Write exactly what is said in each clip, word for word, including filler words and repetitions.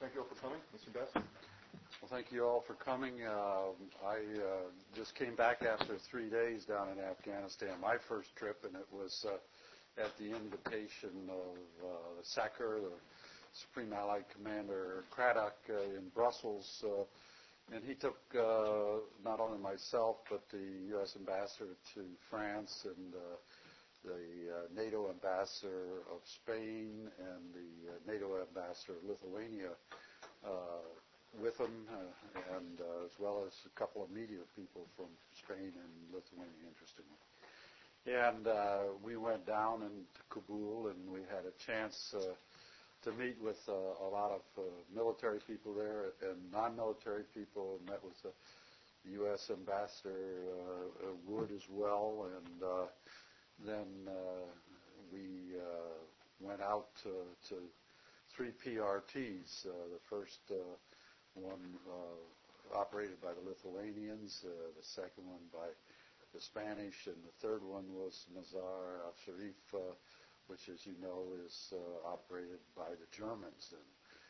thank you all for coming. Mister Best. Well, thank you all for coming. Uh, I uh, just came back after three days down in Afghanistan, my first trip, and it was uh, at the invitation of uh, Sakur, the Supreme Allied Commander Craddock uh, in Brussels. Uh, and he took uh, not only myself, but the U S ambassador to France and uh, the uh, NATO ambassador of Spain and the uh, NATO ambassador of Lithuania uh, with him, uh, and uh, as well as a couple of media people from Spain and Lithuania, interestingly. And uh, we went down into Kabul, and we had a chance uh, to meet with uh, a lot of uh, military people there and non-military people. Met with the U S ambassador uh, Wood as well, and uh, then uh, we uh, went out to, to three P R Ts. Uh, the first uh, one uh, operated by the Lithuanians, uh, the second one by the Spanish, and the third one was Mazar al-Sharif, uh, which, as you know, is uh, operated by the Germans. And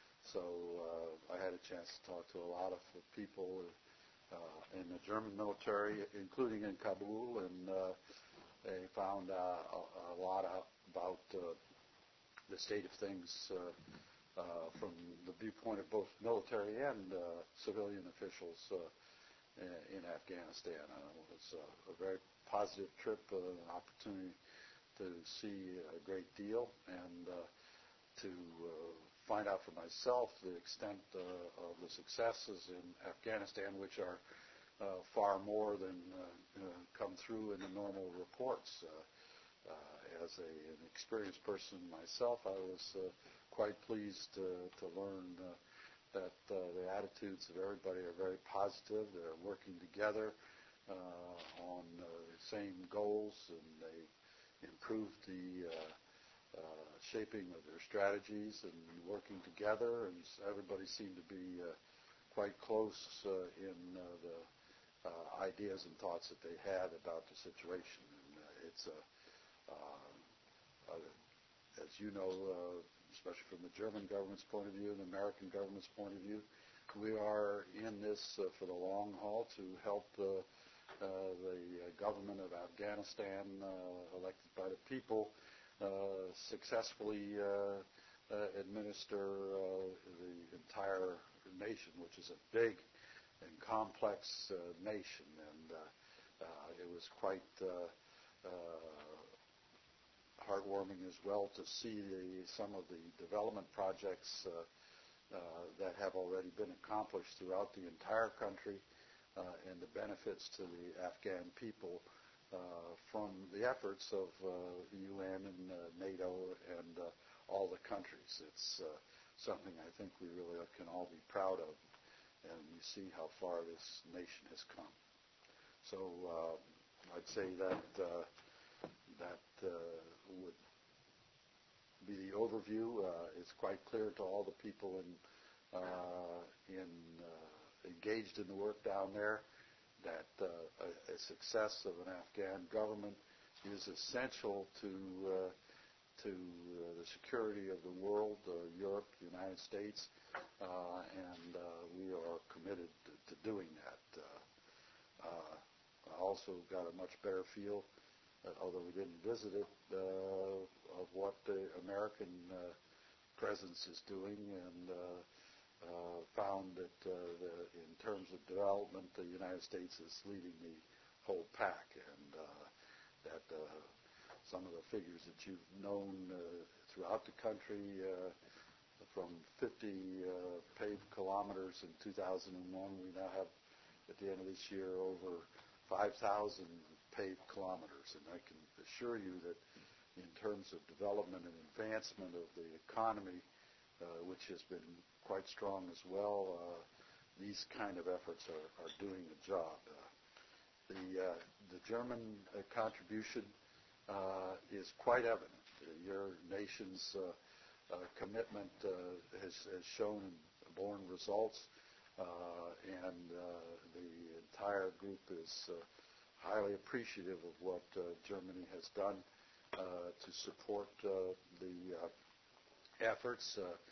so uh, I had a chance to talk to a lot of people uh, in the German military, including in Kabul, and uh, they found uh, a, a lot out about uh, the state of things uh, uh, from the viewpoint of both military and uh, civilian officials uh, in, in Afghanistan. Uh, it was uh, a very positive trip, uh, an opportunity to see a great deal and uh, to uh, find out for myself the extent uh, of the successes in Afghanistan, which are uh, far more than uh, uh, come through in the normal reports. Uh, uh, as a, an experienced person myself, I was uh, quite pleased to, to learn uh, that uh, the attitudes of everybody are very positive. They're working together uh, on uh, the same goals, and they improved the uh, uh, shaping of their strategies and working together, and everybody seemed to be uh, quite close uh, in uh, the uh, ideas and thoughts that they had about the situation. And uh, it's a, uh, uh, as you know, uh, especially from the German government's point of view and the American government's point of view, we are in this uh, for the long haul to help uh, Uh, the uh, government of Afghanistan, uh, elected by the people, uh, successfully uh, uh, administer uh, the entire nation, which is a big and complex uh, nation. And uh, uh, it was quite uh, uh, heartwarming as well to see the, some of the development projects uh, uh, that have already been accomplished throughout the entire country. Uh, and the benefits to the Afghan people uh, from the efforts of uh, the U N and uh, NATO and uh, all the countries. It's uh, something I think we really can all be proud of, and you see how far this nation has come. So uh, I'd say that uh, that uh, would be the overview. Uh, it's quite clear to all the people in uh, in uh, engaged in the work down there that uh, a, a success of an Afghan government is essential to uh, to uh, the security of the world, uh, Europe, the United States, uh, and uh, we are committed to, to doing that. Uh, uh, I also got a much better feel, uh, although we didn't visit it, uh, of what the American uh, presence is doing, and uh, Uh, found that uh, the, in terms of development, the United States is leading the whole pack, and uh, that uh, some of the figures that you've known uh, throughout the country, uh, from fifty uh, paved kilometers in two thousand one, we now have, at the end of this year, over five thousand paved kilometers, and I can assure you that in terms of development and advancement of the economy, Uh, which has been quite strong as well. Uh, these kind of efforts are, are doing the job. Uh, the, uh, the German uh, contribution uh, is quite evident. Uh, your nation's uh, uh, commitment uh, has, has shown and borne results, uh, and uh, the entire group is uh, highly appreciative of what uh, Germany has done uh, to support uh, the uh, efforts. Uh,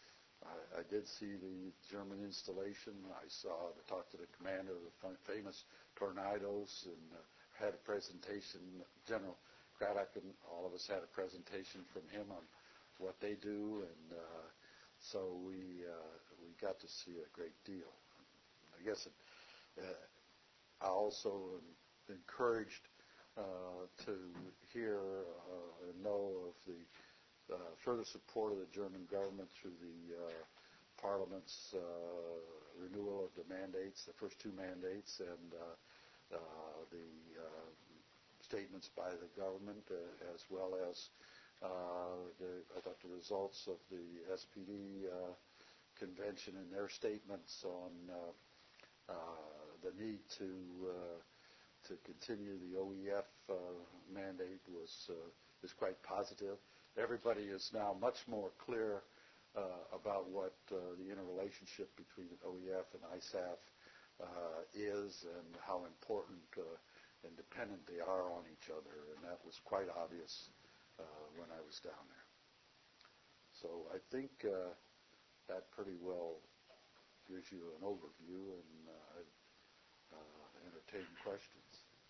I, I did see the German installation. I saw, talked to the commander of the famous Tornadoes, and uh, had a presentation. General Craddock and all of us had a presentation from him on what they do, and uh, so we uh, we got to see a great deal. I guess it, uh, I also am encouraged uh, to hear uh, and know of the Uh, further support of the German government through the uh, Parliament's uh, renewal of the mandates, the first two mandates, and uh, uh, the uh, statements by the government, uh, as well as uh, the, I thought the results of the S P D uh, convention and their statements on uh, uh, the need to uh, to continue the O E F uh, mandate was uh, is quite positive. Everybody is now much more clear uh, about what uh, the interrelationship between O E F and I S A F uh, is, and how important uh, and dependent they are on each other, and that was quite obvious uh, when I was down there. So I think uh, that pretty well gives you an overview, and uh, I'd uh, entertain questions.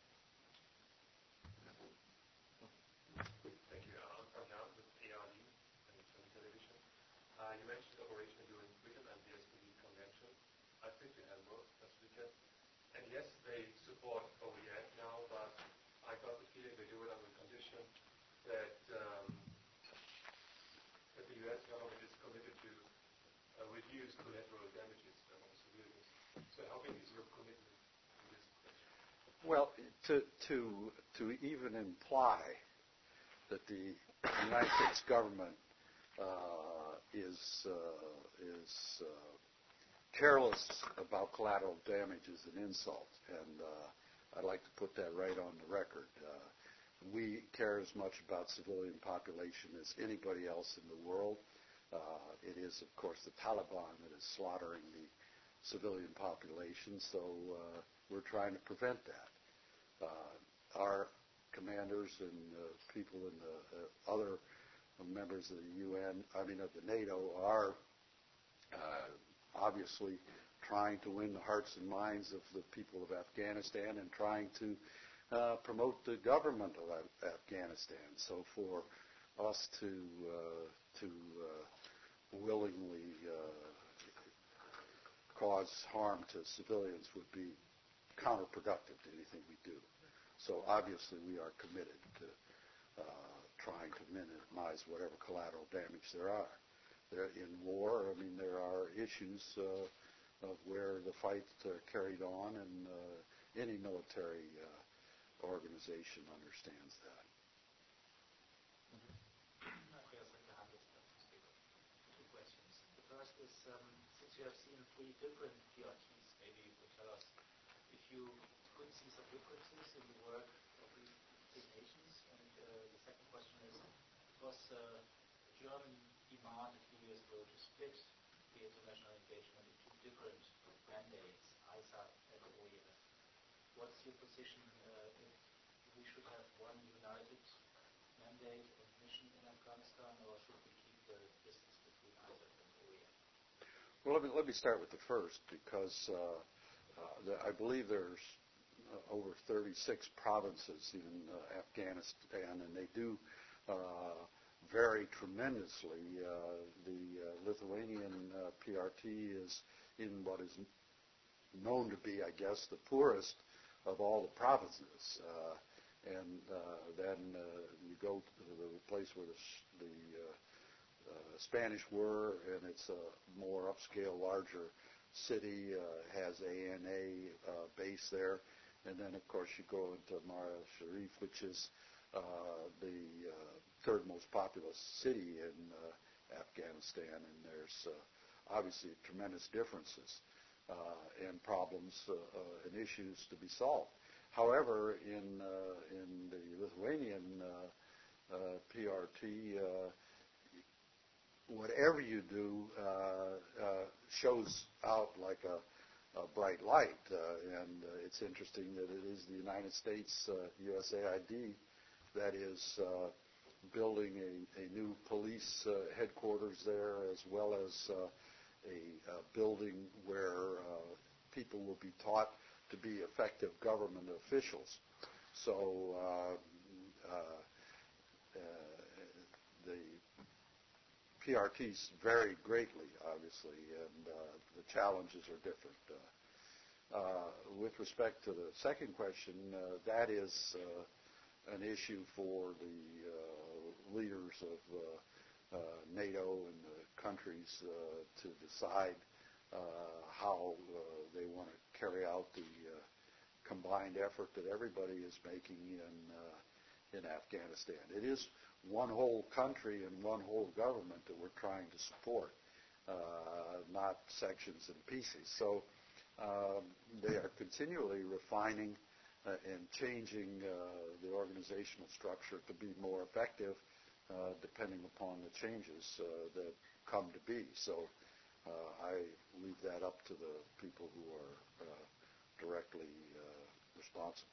Uh, you mentioned operation during Britain and the S P D convention. I've been to Hamburg last weekend, and yes, they support O E F now, but I got the feeling they do it under the condition that um, that the U S government is committed to uh, reduce collateral damages among civilians. So how big is your commitment to this question? Well, to to to even imply that the United States government Uh, is uh, is uh, careless about collateral damage is an insult, and uh, I'd like to put that right on the record. Uh, we care as much about civilian population as anybody else in the world. Uh, it is, of course, the Taliban that is slaughtering the civilian population, so uh, we're trying to prevent that. Uh, our commanders and uh, people in the uh, other members of the U N, I mean of the NATO, are uh, obviously trying to win the hearts and minds of the people of Afghanistan and trying to uh, promote the government of Af- Afghanistan. So for us to uh, to uh, willingly uh, cause harm to civilians would be counterproductive to anything we do. So obviously we are committed to uh, trying to minimize whatever collateral damage there are. There, in war, I mean, there are issues uh, of where the fight uh, carried on, and uh, any military uh, organization understands that. Two questions. The first is, um, since you have seen three different P R Ts, maybe you could tell us if you could see some differences in the work of these three nations. And uh, the second question is, was uh, German demand a few years ago to split the international engagement into different mandates, I S A F and O E F? What's your position uh, if we should have one united mandate and mission in Afghanistan, or should we keep the distance between I S A F and O E F? Well, let me, let me start with the first, because uh, uh, the, I believe there's uh, over thirty-six provinces in uh, Afghanistan, and they do uh, vary tremendously. Uh, the uh, Lithuanian uh, P R T is in what is known to be, I guess, the poorest of all the provinces. Uh, and uh, then uh, you go to the place where the, the uh, uh, Spanish were, and it's a more upscale, larger city, uh, has A N A uh, base there. And then, of course, you go into Mara Sharif, which is uh, the uh, third most populous city in uh, Afghanistan, and there's uh, obviously tremendous differences uh, and problems uh, uh, and issues to be solved. However, in uh, in the Lithuanian uh, uh, P R T, uh, whatever you do uh, uh, shows out like a Uh, bright light, uh, and uh, it's interesting that it is the United States uh, U S A I D that is uh, building a, a new police uh, headquarters there, as well as uh, a uh, building where uh, people will be taught to be effective government officials. So uh, uh, uh, the P R Ts vary greatly, obviously, and uh, the challenges are different. Uh, uh, with respect to the second question, uh, that is uh, an issue for the uh, leaders of uh, uh, NATO and the countries uh, to decide uh, how uh, they want to carry out the uh, combined effort that everybody is making in uh, in Afghanistan. It is one whole country and one whole government that we're trying to support, uh, not sections and pieces. So um, they are continually refining uh, and changing uh, the organizational structure to be more effective, uh, depending upon the changes uh, that come to be. So uh, I leave that up to the people who are uh, directly uh, responsible.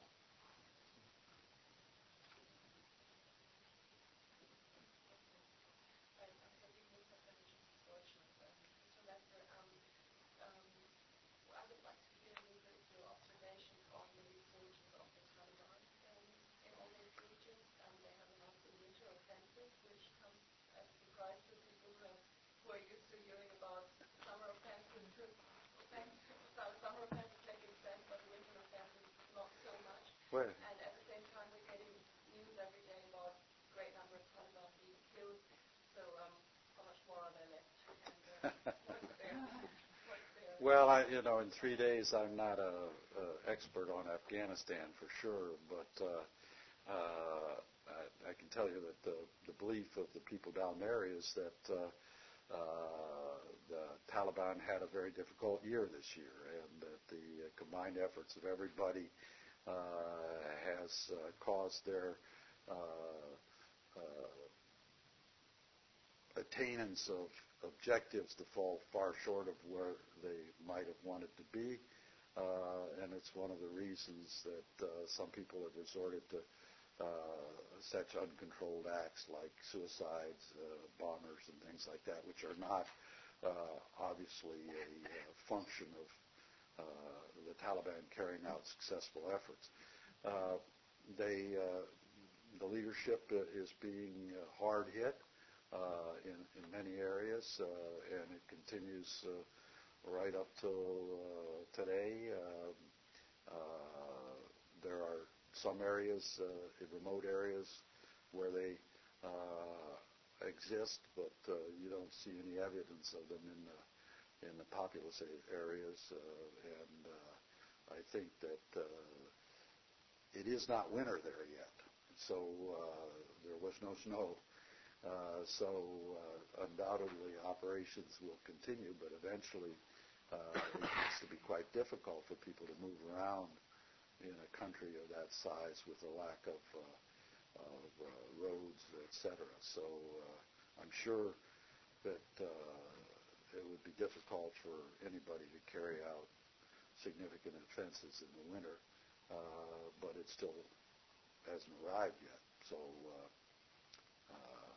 Well, and at the same time, we're getting news every day about a great number of Taliban being killed. So um, how much more are there left? And uh, what's there? What's there? Well, I, you know, in three days, I'm not a, a expert on Afghanistan for sure, but uh, uh, I, I can tell you that the, the belief of the people down there is that uh, uh, the Taliban had a very difficult year this year, and that the uh, combined efforts of everybody Uh, has uh, caused their uh, uh, attainance of objectives to fall far short of where they might have wanted to be. Uh, and it's one of the reasons that uh, some people have resorted to uh, such uncontrolled acts like suicides, uh, bombers, and things like that, which are not uh, obviously a, a function of Uh, the Taliban carrying out successful efforts. Uh, they, uh, the leadership is being uh, hard hit uh, in, in many areas, uh, and it continues uh, right up till uh, today. Uh, uh, there are some areas, uh, in remote areas, where they uh, exist, but uh, you don't see any evidence of them in the in the populous areas, uh, and uh, I think that uh, it is not winter there yet, so uh, there was no snow. Uh, so uh, undoubtedly operations will continue, but eventually uh, it gets to be quite difficult for people to move around in a country of that size with a lack of, uh, of uh, roads, et cetera. So uh, I'm sure that uh, it would be difficult for anybody to carry out significant offenses in the winter, uh, but it still hasn't arrived yet. So uh, uh,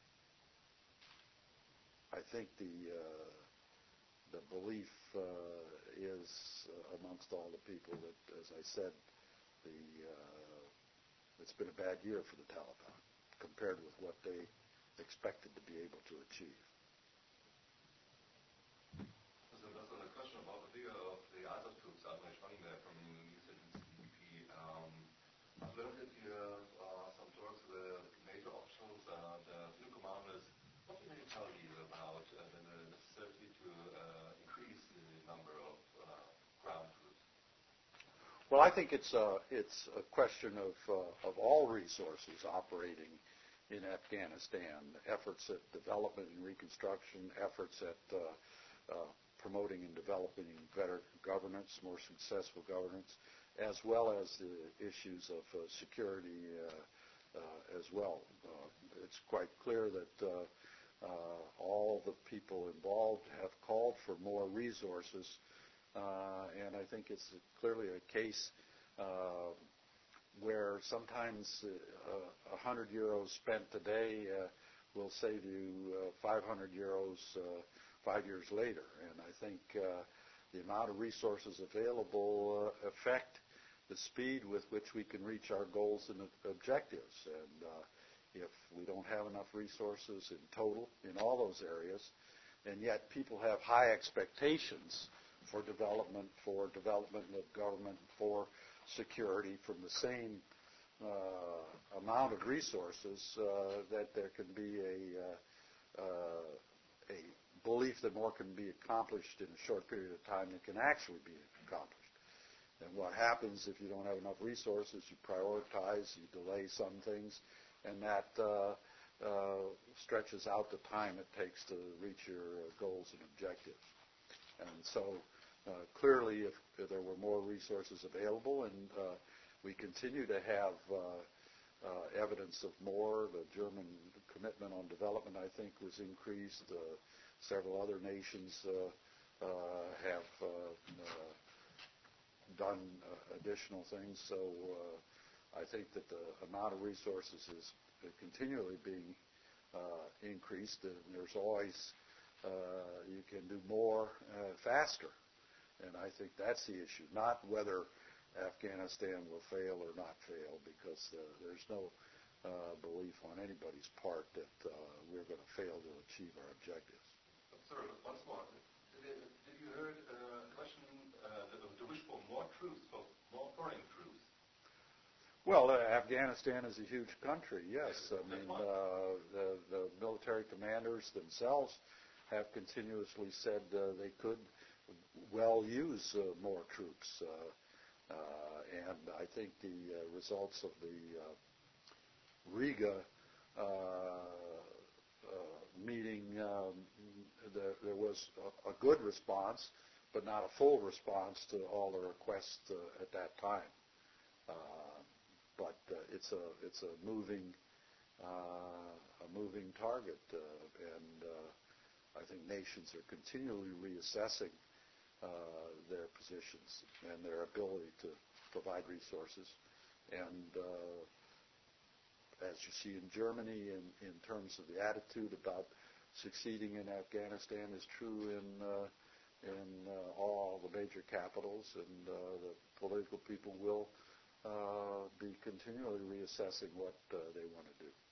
I think the uh, the belief uh, is uh, amongst all the people that, as I said, the uh, it's been a bad year for the Taliban compared with what they expected to be able to achieve. So that's a question about the figure of the ISAF troops outmatch running there from you said C D P. Um, I've learned that you have uh, some talks with NATO officials and uh, field commanders. What do they tell you about uh, the necessity to uh, increase the number of uh, ground troops? Well, I think it's a, it's a question of, uh, of all resources operating in Afghanistan, efforts at development and reconstruction, efforts at uh, uh, promoting and developing better governance, more successful governance, as well as the issues of uh, security uh, uh, as well. Uh, it's quite clear that uh, uh, all the people involved have called for more resources, uh, and I think it's clearly a case uh, where sometimes uh, one hundred euros spent today uh, will save you uh, five hundred euros uh, five years later. And I think uh, the amount of resources available uh, affect the speed with which we can reach our goals and objectives. And uh, if we don't have enough resources in total in all those areas, and yet people have high expectations for development, for development of government, for security from the same uh, amount of resources, uh, that there can be a, uh, uh, a belief that more can be accomplished in a short period of time than can actually be accomplished. And what happens if you don't have enough resources, you prioritize, you delay some things, and that uh, uh, stretches out the time it takes to reach your uh, goals and objectives. And so uh, clearly if, if there were more resources available, and uh, we continue to have uh, uh, evidence of more, the German commitment on development, I think, was increased. Uh, several other nations uh, uh, have uh, uh, done uh, additional things. So uh, I think that the amount of resources is continually being uh, increased, and there's always, uh, you can do more uh, faster. And I think that's the issue, not whether Afghanistan will fail or not fail, because uh, there's no uh, belief on anybody's part that uh, we're going to fail to achieve our objectives. Sorry, once more. Did, did you hear uh, a question, uh, the, the wish for more troops, for more foreign troops? Well, uh, Afghanistan is a huge country, yes. I mean, uh, the, the military commanders themselves have continuously said uh, they could well use uh, more troops. Uh, uh, and I think the uh, results of the uh, Riga uh, uh, meeting, um, the, there was a, a good response, but not a full response to all the requests uh, at that time. Uh, but uh, it's a it's a moving uh, a moving target, uh, and uh, I think nations are continually reassessing uh, their positions and their ability to provide resources. And uh, as you see in Germany, in, in terms of the attitude about succeeding in Afghanistan, is true in uh, in uh, all the major capitals, and uh, the political people will uh, be continually reassessing what uh, they want to do.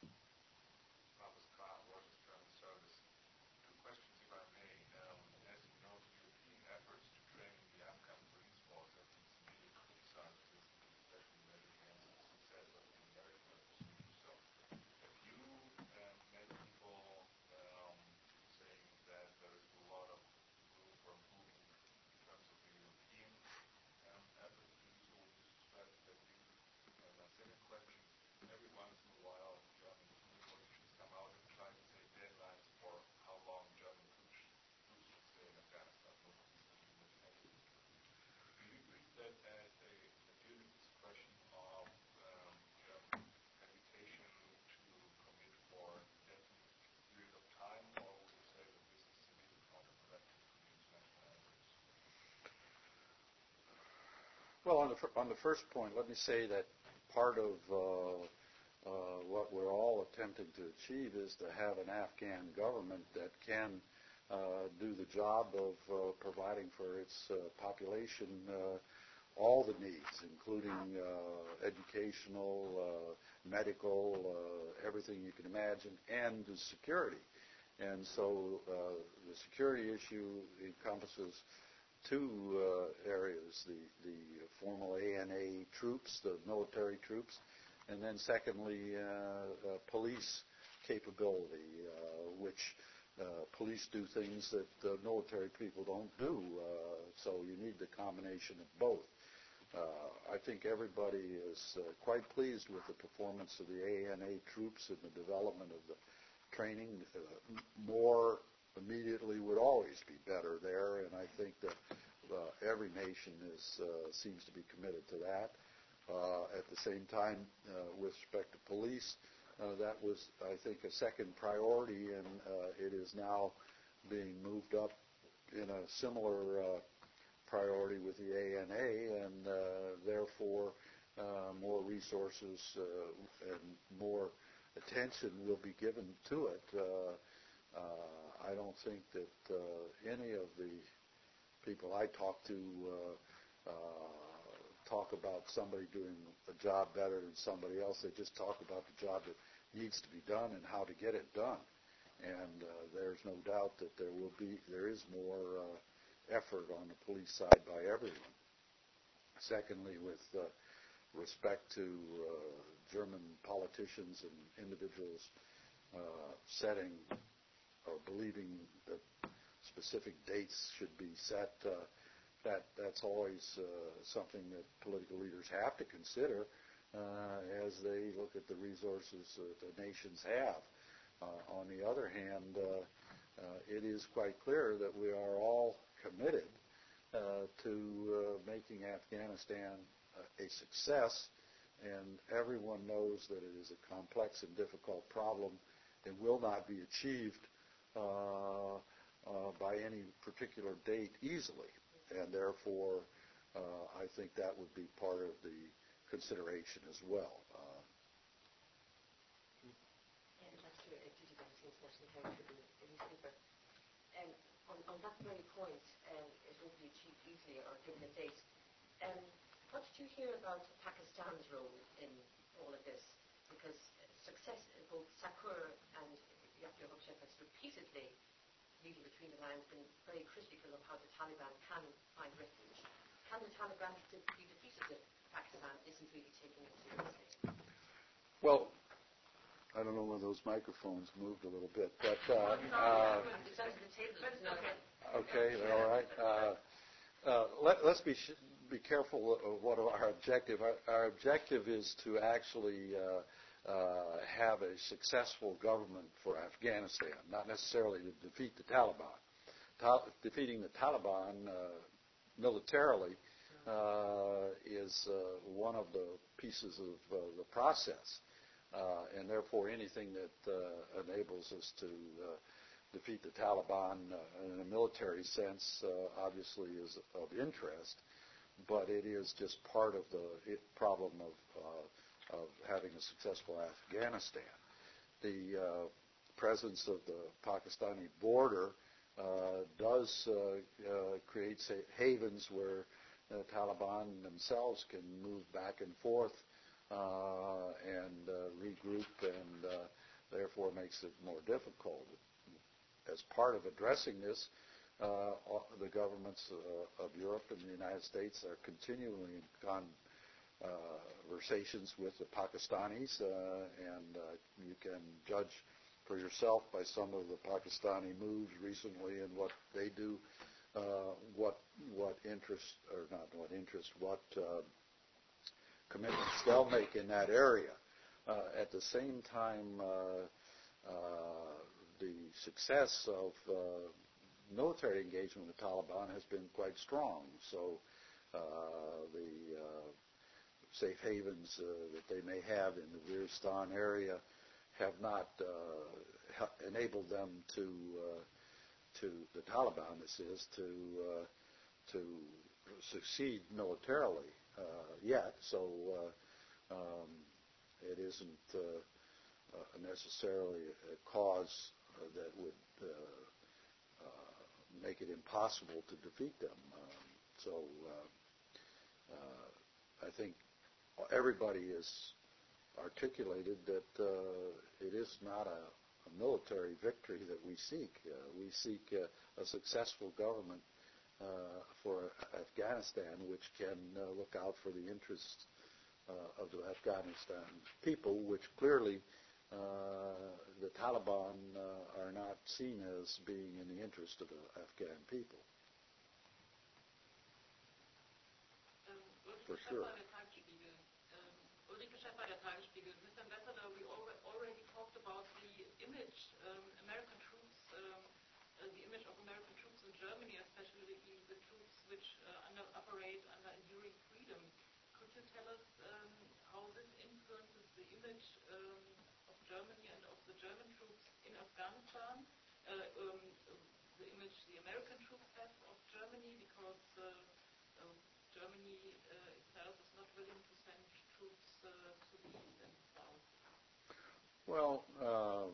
Robert Carl, Rogers German Service. Two questions, if I may. Um, as you know, the European efforts to train the Afghan police force have been severely criticized recently, especially when against the success of the American opposition. So, have you um, met people um, saying that there is a lot of room for improvement in terms of the European um, efforts to do so? Would you subscribe to that view? And my second question, every once in a while, German politicians come out and try to say deadlines for how long German troops, troops should stay in Afghanistan, most recently with Kennedy. Do you treat that as a legitimate expression of um, German hesitation to commit for a definite period of time, or would you say that this is severely counterproductive to the international efforts? Well, on the fir- on the first point, let me say that part of uh, uh, what we're all attempting to achieve is to have an Afghan government that can uh, do the job of uh, providing for its uh, population uh, all the needs, including uh, educational, uh, medical, uh, everything you can imagine, and the security. And so uh, the security issue encompasses two uh, areas, the, the formal A N A troops, the military troops, and then secondly, uh, uh, police capability, uh, which uh, police do things that uh, military people don't do, uh, so you need the combination of both. Uh, I think everybody is uh, quite pleased with the performance of the A N A troops and the development of the training. Uh, more immediately would always be better there, and I think that uh, every nation is, uh, seems to be committed to that. Uh, at the same time, uh, with respect to police, uh, that was, I think, a second priority, and uh, it is now being moved up in a similar uh, priority with the A N A, and uh, therefore uh, more resources uh, and more attention will be given to it. Uh, uh, I don't think that uh, any of the people I talk to uh, uh, talk about somebody doing a job better than somebody else. They just talk about the job that needs to be done and how to get it done. And uh, there's no doubt that there will be, there is more uh, effort on the police side by everyone. Secondly, with uh, respect to uh, German politicians and individuals uh, setting or believing that specific dates should be set, uh, that that's always uh, something that political leaders have to consider uh, as they look at the resources that the nations have. Uh, on the other hand, uh, uh, it is quite clear that we are all committed uh, to uh, making Afghanistan uh, a success, and everyone knows that it is a complex and difficult problem and will not be achieved uh, uh, by any particular date easily. And therefore, uh, I think that would be part of the consideration as well. Uh, And on, on that very point, um, it won't be achieved easily or given a date. Um, what did you hear about Pakistan's role in all of this? Because success, both Sakur and Yahya Khashoggi has repeatedly, reading between the lines, been very critical of how the Taliban can find refuge. Can the Taliban be defeated if Pakistan isn't really taking it seriously? Well, I don't know whether those microphones moved a little bit, but uh, uh, okay, all right. Uh, uh, let, let's be sh- be careful of what our objective. Our, our objective is to actually uh, uh, have a successful government for Afghanistan, not necessarily to defeat the Taliban. Ta- defeating the Taliban uh, militarily uh, is uh, one of the pieces of uh, the process. Uh, and therefore, anything that uh, enables us to uh, defeat the Taliban uh, in a military sense uh, obviously is of interest, but it is just part of the it problem of, uh, of having a successful Afghanistan. The uh, presence of the Pakistani border uh, does uh, uh, create say, havens where the Taliban themselves can move back and forth Uh, and uh, regroup, and uh, therefore makes it more difficult. As part of addressing this, uh, the governments uh, of Europe and the United States are continually in conversations with the Pakistanis, uh, and uh, you can judge for yourself by some of the Pakistani moves recently and what they do, uh, what what interest, or not what interest, what uh, commitments they'll make in that area. Uh, at the same time, uh, uh, the success of uh, military engagement with the Taliban has been quite strong. So uh, the uh, safe havens uh, that they may have in the Waziristan area have not uh, enabled them to, uh, to the Taliban, this is, to, uh, to succeed militarily. Uh, yet, so uh, um, it isn't uh, uh, necessarily a cause uh, that would uh, uh, make it impossible to defeat them. Um, so uh, uh, I think everybody has articulated that uh, it is not a, a military victory that we seek. Uh, we seek uh, a successful government Uh, for Afghanistan, which can uh, look out for the interests uh, of the Afghanistan people, which clearly uh, the Taliban uh, are not seen as being in the interest of the Afghan people. Um, for sure. Ulrike Schäfer, der Tagesspiegel. Mister Ambassador, we already talked about the image um, American troops, um, uh, the image of American troops in Germany, especially the troops which uh, under, operate under enduring freedom. Could you tell us um, how this influences the image um, of Germany and of the German troops in Afghanistan? Uh, um, the image the American troops have of Germany, because uh, uh, Germany uh, itself is not willing to send Well, uh,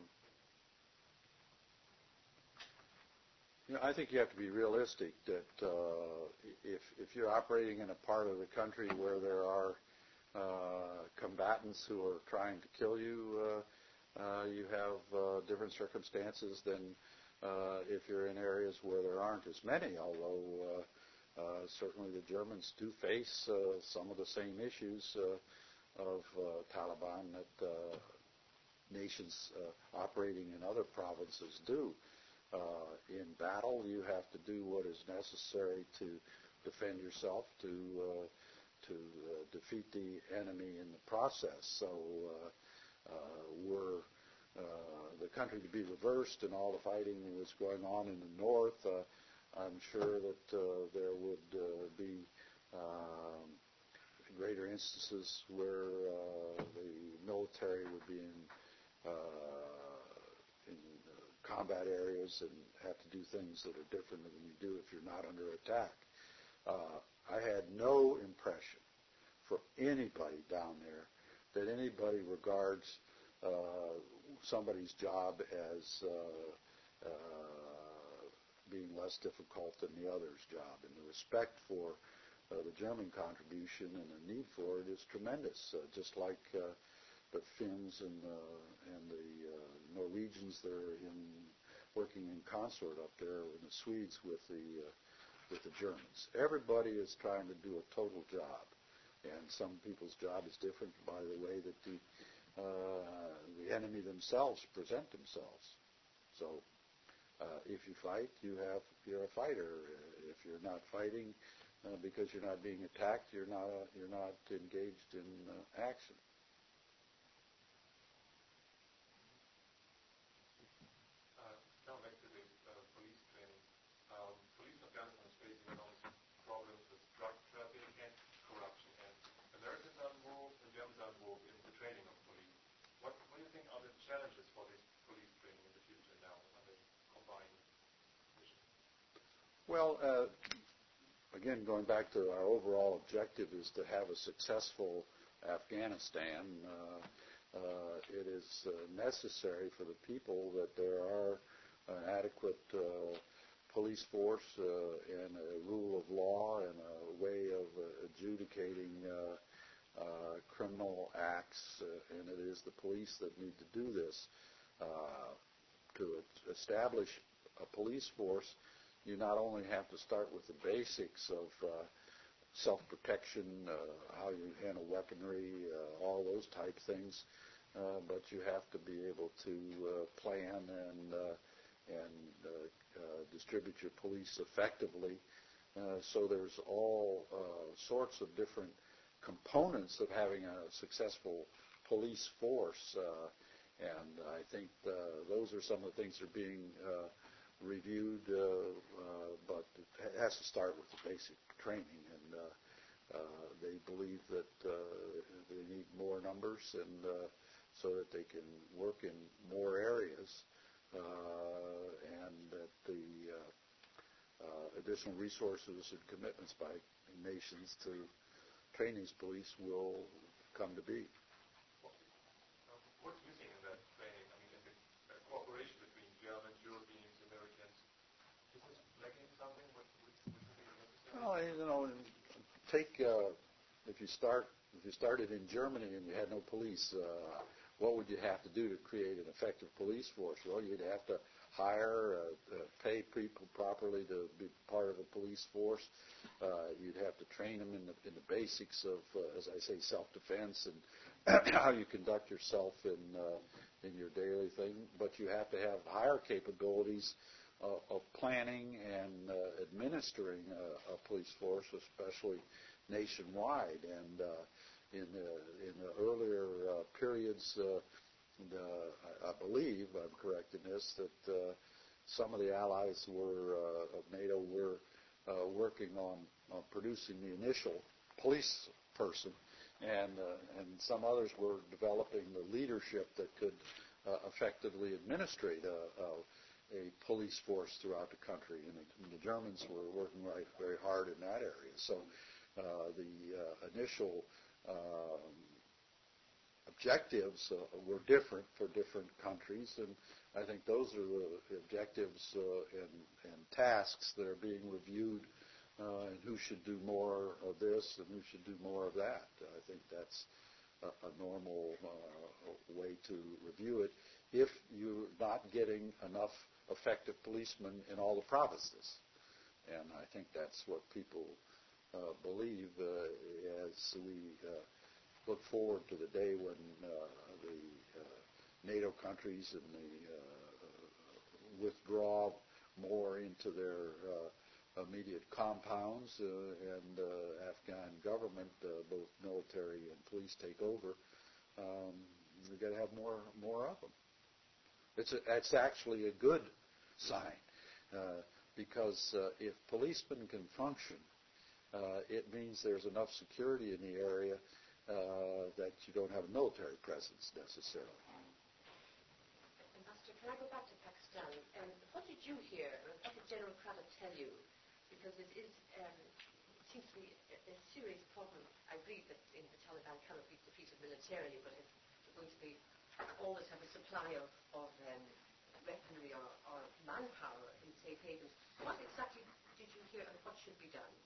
you know, I think you have to be realistic that uh, if if you're operating in a part of the country where there are uh, combatants who are trying to kill you, uh, uh, you have uh, different circumstances than uh, if you're in areas where there aren't as many, although uh, uh, certainly the Germans do face uh, some of the same issues uh, of uh, Taliban that uh, nations uh, operating in other provinces do. Uh, in battle, you have to do what is necessary to defend yourself, to uh, to uh, defeat the enemy in the process. So uh, uh, were uh, the country to be reversed and all the fighting that was going on in the north, uh, I'm sure that uh, there would uh, be um, greater instances where uh, the military would be in uh, in uh, combat areas and have to do things that are different than you do if you're not under attack. Uh, I had no impression from anybody down there that anybody regards uh, somebody's job as uh, uh, being less difficult than the other's job. And the respect for uh, the German contribution and the need for it is tremendous, uh, just like uh, the Finns and, uh, and the uh, Norwegians that are in, working in consort up there, and the Swedes with the uh, with the Germans. Everybody is trying to do a total job, and some people's job is different by the way that the uh, the enemy themselves present themselves. So, uh, if you fight, you have you're a fighter. If you're not fighting uh, because you're not being attacked, you're not uh, you're not engaged in uh, action. Now back to the uh, police training. Um, police in Afghanistan is facing enormous problems with drug trafficking and corruption. And Americans are involved and Germans are involved in the training of police. What, what do you think are the challenges for this police training in the future now under combined mission? Well, uh, again, going back to our overall objective is to have a successful Afghanistan. Uh, uh, it is uh, necessary for the people that there are an adequate uh, police force uh, and a rule of law and a way of uh, adjudicating uh, uh, criminal acts, uh, and it is the police that need to do this. Uh, to establish a police force, you not only have to start with the basics of uh, self-protection, uh, how you handle weaponry, uh, all those type things, uh, but you have to be able to uh, plan and uh, and uh, uh, distribute your police effectively. Uh, so there's all uh, sorts of different components of having a successful police force, uh, and I think uh, those are some of the things that are being uh, reviewed, uh, uh, but it has to start with the basic training, and uh, uh, they believe that uh, they need more numbers and uh, so that they can work in more areas, uh, and that the uh, uh, additional resources and commitments by nations to train these police will come to be. What do you think in that training? I mean, in the uh, cooperation between Germans, Europeans, Americans, is this lacking something? What would you think is necessary? Well, you know, take uh, if you start if you started in Germany and you had no police, uh, what would you have to do to create an effective police force? Well, you'd have to hire, uh, uh, pay people properly to be part of a police force. Uh, you'd have to train them in the in the basics of, uh, as I say, self-defense and how you conduct yourself in uh, in your daily thing. But you have to have higher capabilities uh, of planning and uh, administering a, a police force, especially nationwide. And uh, in the in the earlier uh, periods, uh, the, I, I believe I'm correct in this that uh, some of the allies were uh, of NATO were uh, working on, on producing the initial police person, and uh, and some others were developing the leadership that could uh, effectively administrate a, a, a police force throughout the country. And the, and the Germans were working right very hard in that area. So uh, the uh, initial um, objectives uh, were different for different countries, and I think those are the objectives uh, and, and tasks that are being reviewed, uh, and who should do more of this and who should do more of that. I think that's a, a normal uh, way to review it if you're not getting enough effective policemen in all the provinces. And I think that's what people uh, believe uh, as we uh, look forward to the day when uh, the uh, NATO countries and the uh, withdraw more into their uh, immediate compounds uh, and uh, Afghan government, uh, both military and police, take over. Um, we've got to have more more of them. It's a, it's actually a good sign uh, because uh, if policemen can function, uh, it means there's enough security in the area uh, that you don't have a military presence necessarily. Ambassador, can I go back to Pakistan? Um, what did you hear? What did General Craddock tell you? Because it is, um, it seems to be a, a serious problem. I agree that in the Taliban cannot be defeated militarily, but if they're going to be always have a supply of, of um, weaponry or, or manpower in safe havens, what exactly did you hear and what should be done?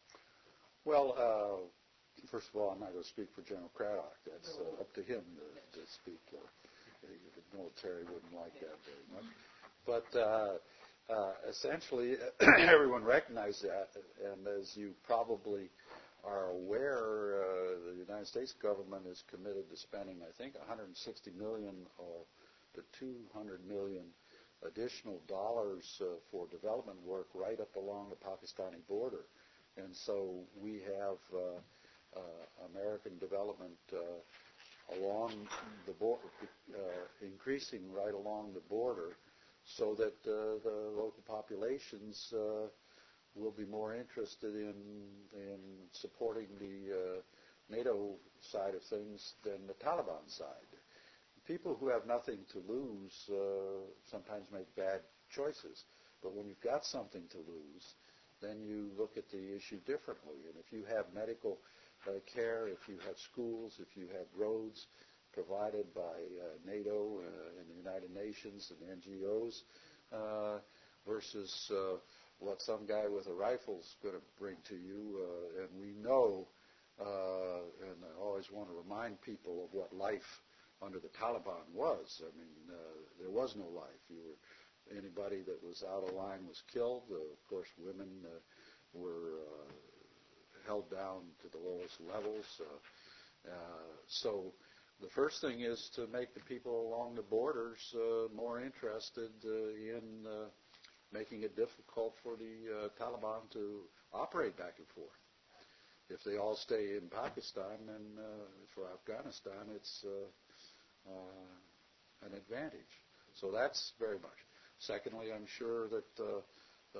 Well, uh, first of all, I'm not going to speak for General Craddock. That's uh, up to him to, to speak. Uh, the military wouldn't like that very much. But uh, uh, essentially, everyone recognized that, and as you probably are aware, uh, the United States government is committed to spending, I think, one hundred sixty million or to two hundred million additional dollars uh, for development work right up along the Pakistani border. And so we have uh, uh, American development uh, along the border, uh, increasing right along the border, so that uh, the local populations uh, will be more interested in in supporting the uh, NATO side of things than the Taliban side. People who have nothing to lose uh, sometimes make bad choices, but when you've got something to lose, then you look at the issue differently. And if you have medical uh, care, if you have schools, if you have roads provided by uh, NATO uh, and the United Nations and N G Os uh, versus uh, what some guy with a rifle is going to bring to you, uh, and we know, uh, and I always want to remind people of what life under the Taliban was. I mean, uh, there was no life. You were Anybody that was out of line was killed. Uh, of course, women uh, were uh, held down to the lowest levels. Uh, uh, so the first thing is to make the people along the borders uh, more interested uh, in uh, making it difficult for the uh, Taliban to operate back and forth. If they all stay in Pakistan, then uh, for Afghanistan, it's uh, uh, an advantage. So that's very much. Secondly, I'm sure that uh, uh,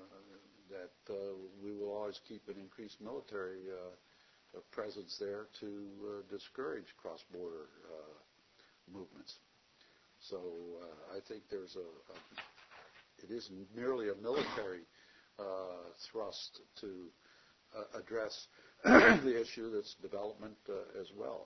that uh, we will always keep an increased military uh, presence there to uh, discourage cross-border uh, movements. So uh, I think there's a, a it isn't merely a military uh, thrust to uh, address the issue. That's development uh, as well.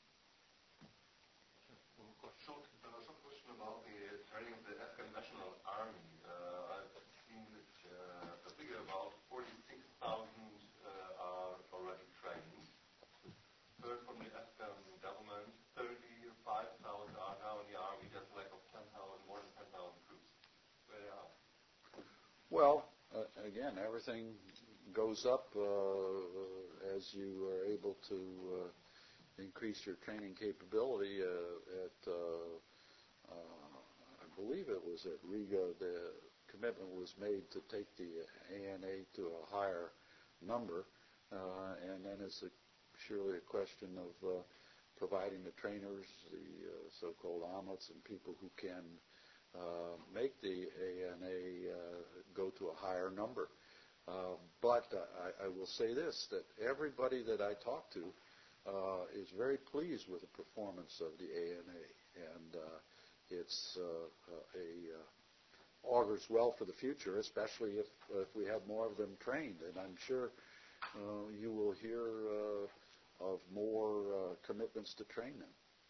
Short, uh, short question about the training of the Afghan National Army. Uh, I've seen that uh, a figure about forty-six thousand uh, are already trained. Heard from the Afghan government, thirty-five thousand are now in the army. There's a lack of ten thousand, more than ten thousand troops. Where they are? Well, uh, again, everything goes up uh, as you are able to uh, increase your training capability. Uh, at, uh, uh, I believe it was at Riga, the commitment was made to take the A N A to a higher number, uh, and then it's a, surely a question of uh, providing the trainers, the uh, so-called omelets, and people who can uh, make the A N A uh, go to a higher number. Uh, but uh, I, I will say this, that everybody that I talk to Uh, is very pleased with the performance of the A N A, and uh, it's uh, uh, a uh, augurs well for the future, especially if uh, if we have more of them trained. And I'm sure uh, you will hear uh, of more uh, commitments to train them.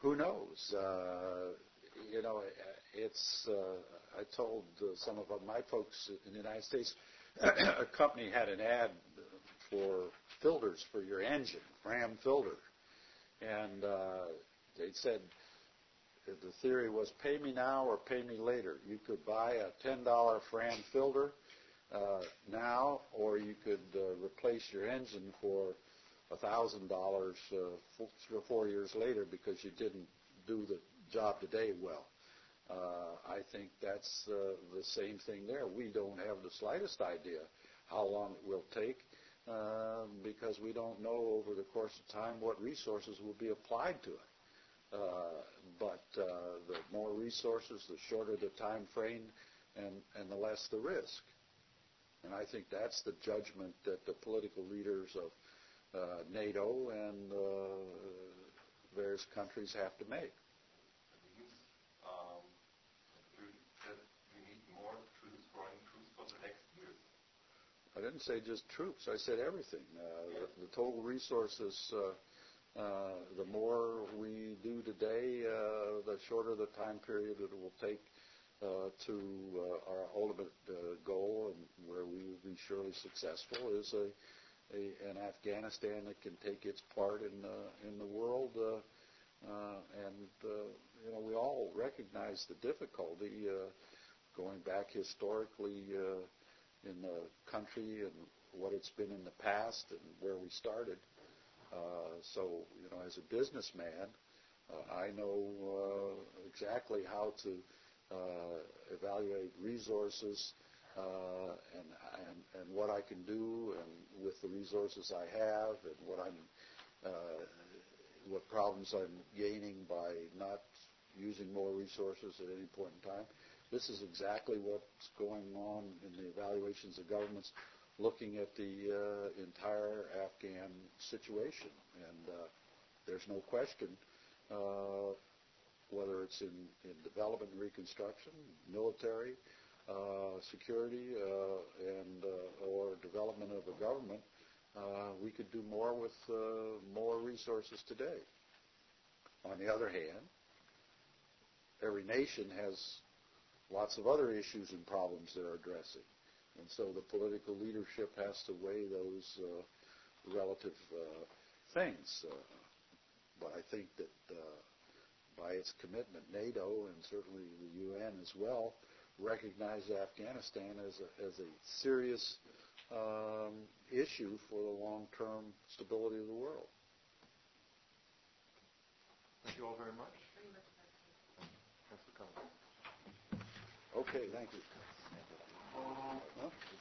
who knows? Uh, you know, it's. Uh, I told uh, some of my folks in the United States, a company had an ad for filters for your engine, Fram filter, and uh, they said the theory was pay me now or pay me later. You could buy a ten dollar Fram filter uh, now, or you could uh, replace your engine for one thousand dollars uh, four, four years later because you didn't do the job today well. Uh, I think that's uh, the same thing there. We don't have the slightest idea how long it will take uh, because we don't know over the course of time what resources will be applied to it. Uh, but uh, the more resources, the shorter the time frame, and, and the less the risk. And I think that's the judgment that the political leaders of uh, NATO and uh, various countries have to make. That means um, that we need more troops, foreign troops for the next years. I didn't say just troops. I said everything. Uh, the, the total resources. Uh, Uh, the more we do today, uh, the shorter the time period it will take uh, to uh, our ultimate uh, goal, and where we will be surely successful, is a, a an Afghanistan that can take its part in the in the world. Uh, uh, and uh, you know, we all recognize the difficulty uh, going back historically uh, in the country and what it's been in the past and where we started. Uh, so, you know, as a businessman, uh, I know uh, exactly how to uh, evaluate resources uh, and, and and what I can do, and with the resources I have, and what I'm, uh, what problems I'm gaining by not using more resources at any point in time. This is exactly what's going on in the evaluations of governments, looking at the uh, entire Afghan situation. And uh, there's no question, uh, whether it's in, in development and reconstruction, military, uh, security, uh, and uh, or development of a government, uh, we could do more with uh, more resources today. On the other hand, every nation has lots of other issues and problems they're addressing. And so the political leadership has to weigh those uh, relative uh, things. Uh, but I think that uh, by its commitment, NATO and certainly the U N as well recognize Afghanistan as a, as a serious um, issue for the long-term stability of the world. Thank you all very much. Thanks for coming. Okay, thank you. Huh?